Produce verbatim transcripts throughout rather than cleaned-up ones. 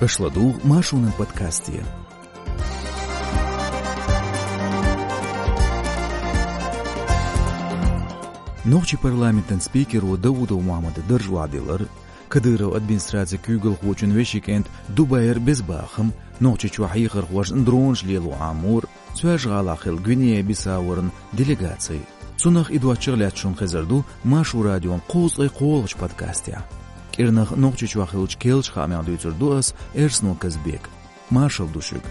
Ышладу Машуның подкасте. Ночи парламентын спикеру Дауду Муаммады Дыржуадилар, Кадыров администрация кюгл хочун вешикент Дубайр безбахым, ночи чуахихар хош дронж лелу амур, Суажгалахил Гвинея Бисауырын делегации. Сунах идуачырлят шун хезерду Машу радион қозғай қолғыш подкастия. Кирнах ночи чуахилуч келч хамян дүйцірдуас Эрснул Казбек. Машал душик.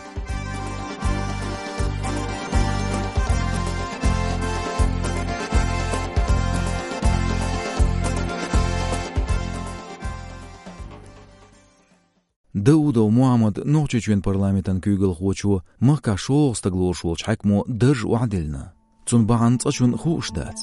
Дауда Муаммад ночи чуен парламентан кюгл хочу махка шоу стаглошул чхакмо дырж уадильна. Цун баан цачун хуштац.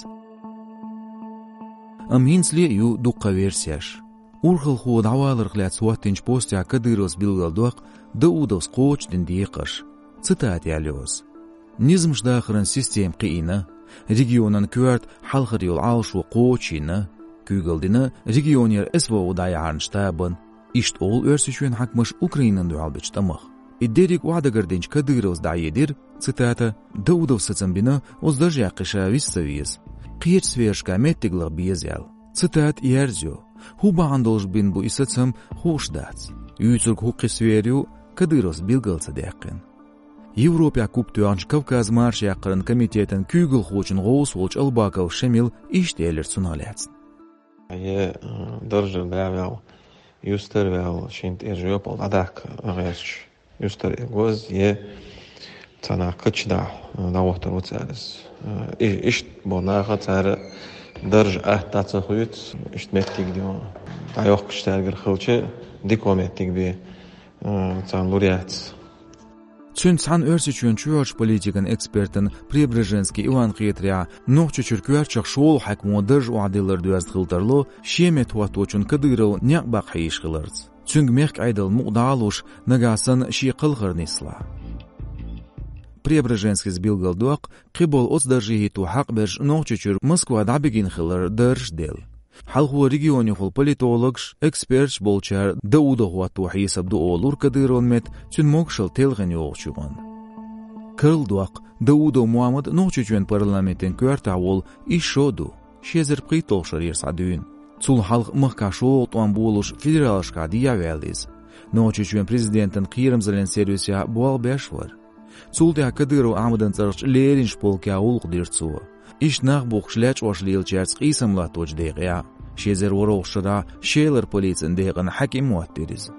Аминсли ю дукка версияш. Урхал ху давалар хлят суаттинч постя Кадырос билгалдуак Даудос коч диндиқаш. Цитат ялёс. Низм ждахран систем қиина. Регионан кюарт халхар юл алшу кочина. Кюгалдина регионер эсво удаян штабан. Ишт ол өрсүшүн хакмыш Украинан дуалбич тамах. Иддерик уадагардинч Кадырос даедир, цитата, Даудов сацамбина оздаж яқиша виссавиз. Қиеч свершка меттиглар биезял. Цитат иерзю. Хуба андолж бин бу исацам хушдац. Юйцург хукки сверю Кадырос билгалца дяқин. Европа куптуанч Кавказ марш яқырын комитетен кюгл хочин гоус волч албаков шемил иштелер суналяц. Je držel vēl juster vēl šint ir jopal adak agēs juster goz je cana kaçda davatar uçarız. İşt bona qatar درج ahtat xuyut iştmettik diyor. Tayoq kişlergir xilçi dikomettik bi can luriat. Цюн сан өрсүчүн чуоч политикан экспертен Прибреженский Иван Хитря нохчу чүркүарчак шол хакмо дырж уадилар дуаз хилтарло шемет хуаточун Кадыров някбак хайш хиларц. Цюнг мехк айдал мугдаалуш нагасан ши қылғырнисла. Прибреженский сбилгал дуак қибол оцдажи ту хак берж нохчу чүр Москва дабигин хилар дырж дел. Халху регионе хол политологш, эксперт болчар Дауда хуату хисаб ду олур Кадырон мет цюн мокшал телген йоқчуган. Кырл дуак Дауда Муаммад нохчу чүен парламентен кюартавол ишоду, шезер притолшар ерсадуин. Цул халх махка шоу туан болуш федералшка диявелиз. Нохчу чүен президентен қирым зелен сервисия буал бешвар. Цул дя Кадыров амадан царч леринш полкя улқ дирцуа. Иш нах бухшлач ошлил чарц қисамла точ деғия. Шезер ворошыра шейлер полицин деған хаким муаттириз.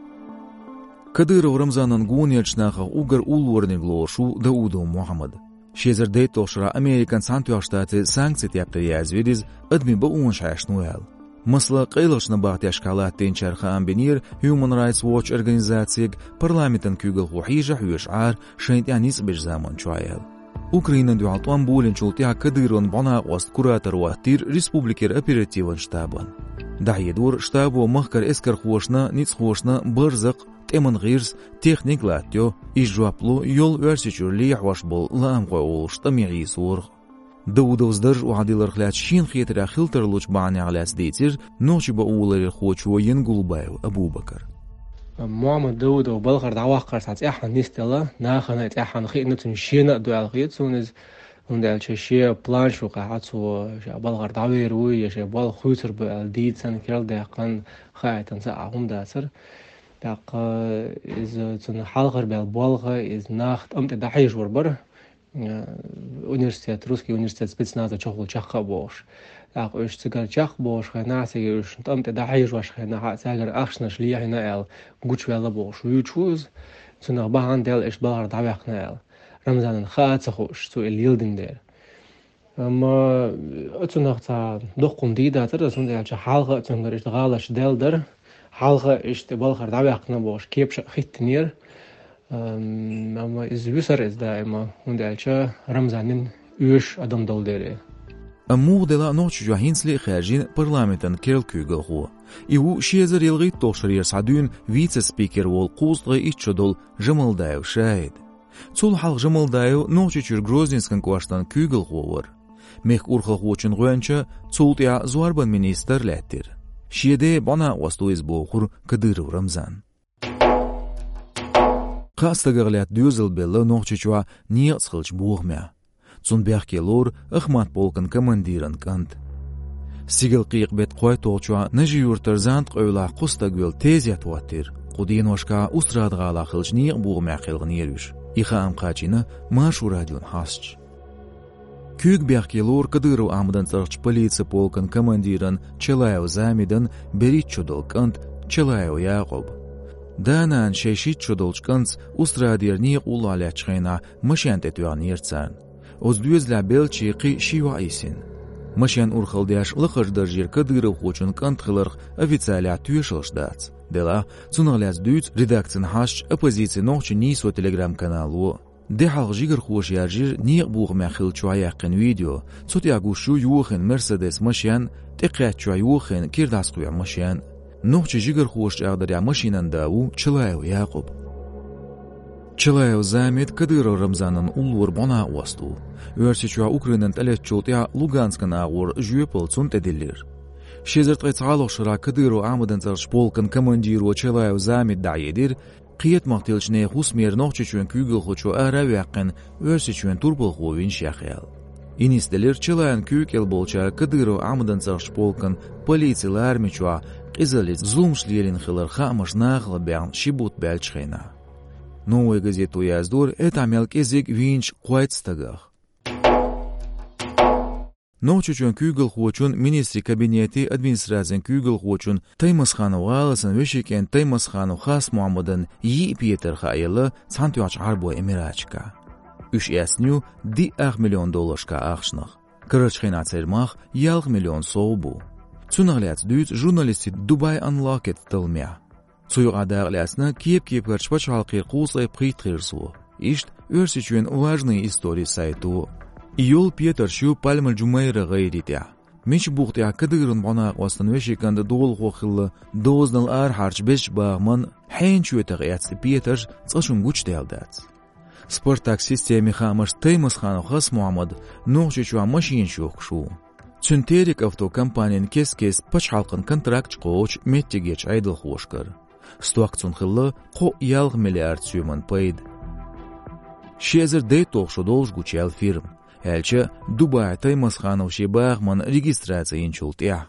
Кадыров Рамзанан гунелчнаха угар улворни глошу Дауду Муаммад. Шезер дейтошыра Американ Сантуя штаты санкции тяпта язвириз адми баун шашнуэл. Масла қайлышны бағты ашкалат тенчарха амбинир Human Rights Watch организациек парламентан кюгл хухижа хуешар шайнтянис беш заман чуаял. Украинан дуалтуан болин чултия Кадырон бана ост куратор уаттир республикер оперативан штабан. Дахедур штабу махкар эскар хошна, ниц хошна, бырзак, теман гирс, техник латтё, ижуаплу, йол версичурли хваш бол ламқой олшта миғи сург. Даудов сдырж уадилар хлят шин хетра хилтерлуч бани агляс дейтир, ночи ба уларир хочуа Янгулбаев Абубакар. Муаммад Даудов балгар даваққар сац яхан нистела, нахана яхан хитнутun шина дуалгит сунез ундал чеше план шуqa хацу балгар даверу яше бал хуйтер бал дитсан келде яқан хайтан са агумдасыр. Так из цун халгар бал балга из нахт амте дахиж варбар университет русский университет спецназа чохол чахқа бош. Так уж цигар чах бош ханасиге уж тамте дахиж ваш хана цигар ахшна шлияхна эл гучвела бош ючуз цунах бахан дел иш балар давяхна эл Рамзанан хаца хош цу элилдин дер. Ама цунах ца дохкун дида цара цундел ча халга цунгар иш галаш дел дер халга иш балар давяхна бош кепш хиттнер. Ама из висар из даима ундел ча Рамзанин üş adam doldere. أمو دلا نوش جاهينسلي خارجين برلامنتن كيرل كوغل هو. إيو شيزر يلغي توشر يرسعدون فيتس سبيكر والقوست غي إتشدول جمال دايو شاهد. Цул халк жымылдайы ночичур Грозненскан куаштан күйгіл қуыр. Мех урхал қуочын ғуянча цултия зуарбан министр ләттір. Шеде бана уастуыз боғыр Кадыров Рамзан. Qastagarlat düzel bella noqchichwa niiq xilch buğmya. Zun berkelor Ahmad polkın komandirin kant. Sigil qiq bet qoy toqchwa naji yurtar zant qoyla qustagöl tez yatwatir. Qudin oshka ustradgala xilch niiq buğmya qilgın yerüş. Ixa amqachina Maшу radion hasç. Küg berkelor Kadyrov amdan tsarch politsiya polkın komandirin Chelayev Zamidin Berichudol kant Chelayev Yaqub. Danan sheşit çodolçkans ustradir niiq ulalachqina mashant etyan yertsan. Ozdüzla belchi qi shiwa isin. Mashan urxaldash laqajdir jer Kadyrov xochun kant xilirq ofitsialia tüyshilshdats. Dela sunaglas düz redaktsiyan hash oppozitsiya noqchi niso telegram kanalu. Dehal jigir xoş yarjir niiq buğma xilchwa yaqin video. Sotiagushu yuxin Mercedes mashan tiqatchwa yuxin kirdas quya mashan. Noqchi jigir xoş aqdarya mashinanda u Chelayev Yaqub. Chelayev Zamid Kadyrov Ramzanın ulur bana wastu. Örsichwa Ukrainan taletchotya Luganskan ağur jüpol sunt edilir. Şezertqay tsaloq shira Kadyrov amadan tsarch polkın komandiru Chelayev Zamid dayedir. Qiyet maqtilchne husmer noqchi chun kügül xochu ara yaqin örsichwen turbol xovin shaxyal. Inisdelir Chelayan kükel bolcha Kadyrov amadan tsarch polkın politsiyalar michwa Qiziliz zulmshlerin xilir xamash naql bean shibut belchxena. Новая газета Яздор это мелкезик винч қуайтстагах. Noqchichun kügül xochun ministri kabineti administrasiyan kügül xochun Taymasxanov galasan veshiken Taymasxanov xas Muhammadın yi Peter xaylı santyach arbo emirachka. Üç esnyu di ax milyon dollarska axshnaq. Kırıçxena tsermaq yalq milyon soğbu. Tsunaglyats düz jurnalisti Dubai Unlocked tılmya. Цуйгадарласна киеп-киеп гачпач халқи қусай притрирсу. Ишт өрсичуен важные истории сайту. Иол Петр шу пальмал жумайра гайритя. Мич бухтя Кадырын бана қостан вешиканды доғыл қоқылы дознал ар харч беш бағман хайн чуетақ яцты Петр цашун гуч делдац. Спартак системе хамаш Таймасханов хас Муаммад ноқчичуа машин шуқшу. Цунтерик автокомпаниян кес-кес пач халқын контракт қоуч меттегеч айдыл хошкар. Стуакцун хылы қо ялг миллиард сүйман пайд. Шезер дей тоқшу долж гучал фирм. Әлчі Дубай Таймасханов шебағман регистрация инчултя.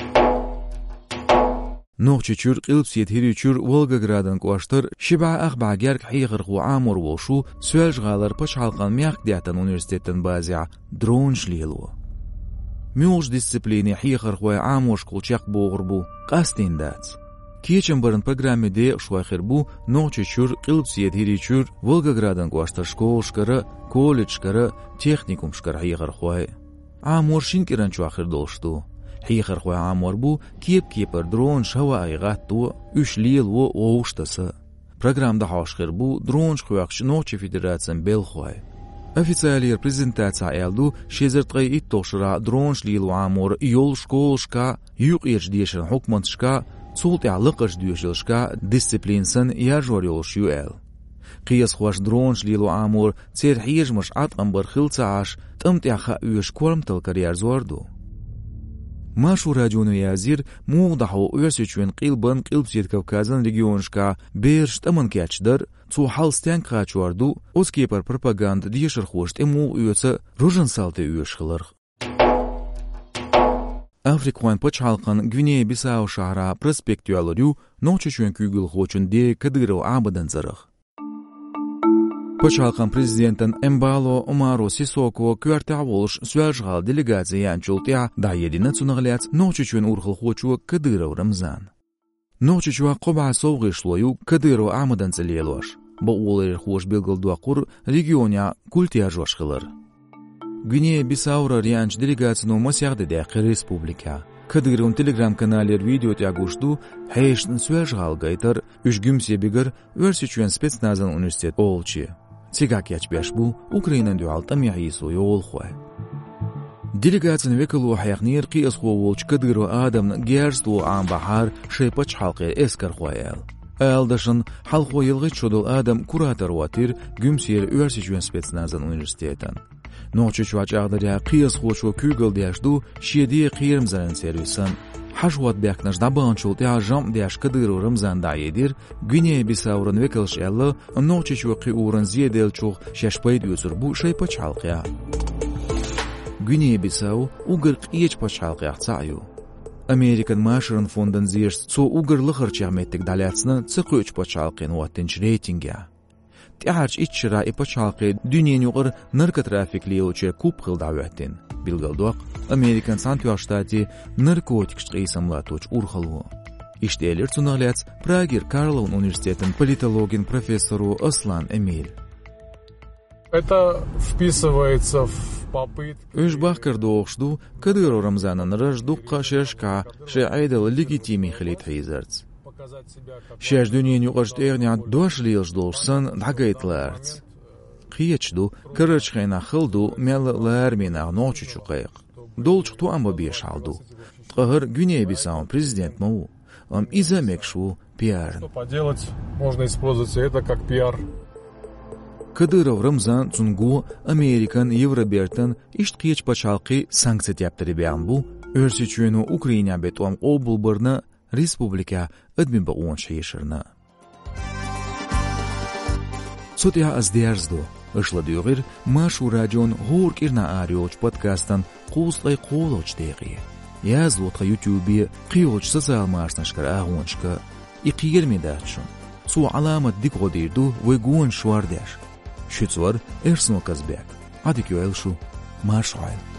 Ноқчы чүр қилпсет хири чүр Волгоградын қуаштыр шеба ақба герк хиғыр қу амур волшу сөәл жғалар пач халқан мяқ диятын университеттін базия дрон шлилу. Мюлж дисциплине хиғыр қуай амуш құлчақ боғыр бұ қастин дац. Кечен барын программеде шуахир бу ноqchi чур qilpsiet hiri чур Волгоградын қуаштыр школ шкары, колледж шкары, техникум шкары хиғыр қуай. Амур шинкеран чуахир долшту. Хиғыр қуай амур бу кеп-кепір дрон шава айғатту үш лил о оуштасы. Программда хашқыр бу дрон шқуақшы ноqchi федерациян бел қуай. Официалер презентация әлду шезертғай ит тоқшыра дрон шлил амур йол школ шка юқ ерждешін хукмант шка Цултя лықыш дүйшілшка дисциплинсын яжор йолш юэл. Қиыз хуаш дрон шлилу амур цер хижмыш атқын бір хилца аш тымтяха үйш кормтыл карьер зорду. Машу радиону язир муғдаху үйсічуен қилбын қилпсет Кавказын регионшка берш тымын кячдыр, цу халстян қачуарду, оскепар пропаганда дешір хошт эму үйесі ружын салты үйш қылырқ. Африкуан пач халқын Гвинея-Бисау шахра проспектуалырю ноqchichuen kügül xochun de Kadyrov abadan zarıq. Пач халқын президентін Эмбало Омаро Сисоко квартя волш сөәжғал делегация янчултя да едина цунағляц ноqchichuen урхыл хочу Kadyrov Рамзан. Ноqchichua qoba совғы шлою Kadyrov амадан целелуаш. Ба олар хош белгілдуақур регионя культяжуаш қылыр. Гвинея-Бисаура рианч делегацияну масяғды дәқі республика. Кадырын телеграм-каналер видео тягушту, хайшын сөәжғал гайтар, үш гүмсе бігір өрсічуен спецназын университет олчы. Цигак ячбяш бұл, Украинан дюалта мяйсу йол хуай. Делегациян векілу хаяқнер қиыз хуа олч Кадыру адамн герсту ан бахар шайпач халқы эскар хуаял. Әлдашын халқу елғыт шодыл адам куратор ватир гүмсер өрсічуен спецназын университетан. Ноqchichua ағдаря қиыз қочу күгіл дәшду шеде қиырым зарын сервисан. حشوات بيكنش دبان شولت يا جام دياش كدير ورمزان دايدير غينيا بيساورن وكلش يلا نوچ وقي اورن زيدل چوخ ششپايد يوزر بو شي پچالقيا غينيا بيساو اوغر قيچ پچالقيا تسايو Amerikan Maşırın fondan ziyers so ugur lıxır çağmettik dalatsına çıqıç paçalqın watinç reytinga. Tiarç içra ipaçalqı dünyen yuqır narka trafikli uçe kup xil davetin. Bilgaldoq Amerikan Santiago штати наркотик qıysamlatoç urxalu. İşteler sunalats Pragir Karlov Universitetin политологин профессору Aslan Emil. Это вписывается в попытки. Öş baxkar doğuşdu, Kadyro Ramzanın rajduqqa şeşka, şe'aydal legitimi xilit hizarts. Şeş dünyen yuqaşt eğniyat doşli yılş dolşsan dagaytlarts. Qiyeçdu, kırıçxena xıldu, mellar mena noçu çuqayq. Dolçqtu amba beş aldu. Tqahır Güney-Bisaun prezident mu, am izamek şu пиарн. Что поделать, можно использовать это как пиар. Kadyrov Ramzan Cungu Amerikan Yevrobertan işt qiyeç paçalqı sanksiya yaptırı beyan bu, örsiçüyenu Ukrayna betuam obulbarna Respublika admin baqon şeyşirna. Sotya az derzdo, ışla diyor, Maşu Radion Hork irna arioç podcastan qulslay qoloç deqi. Yazlotqa YouTube qiyoç sosyal marsnaşkar ağonçka, iqiyel medaçun. Su alamat dikodirdu ve guon şuardaş. Şützvar Ersin Okazbek. Adik yoel şu, marşayl.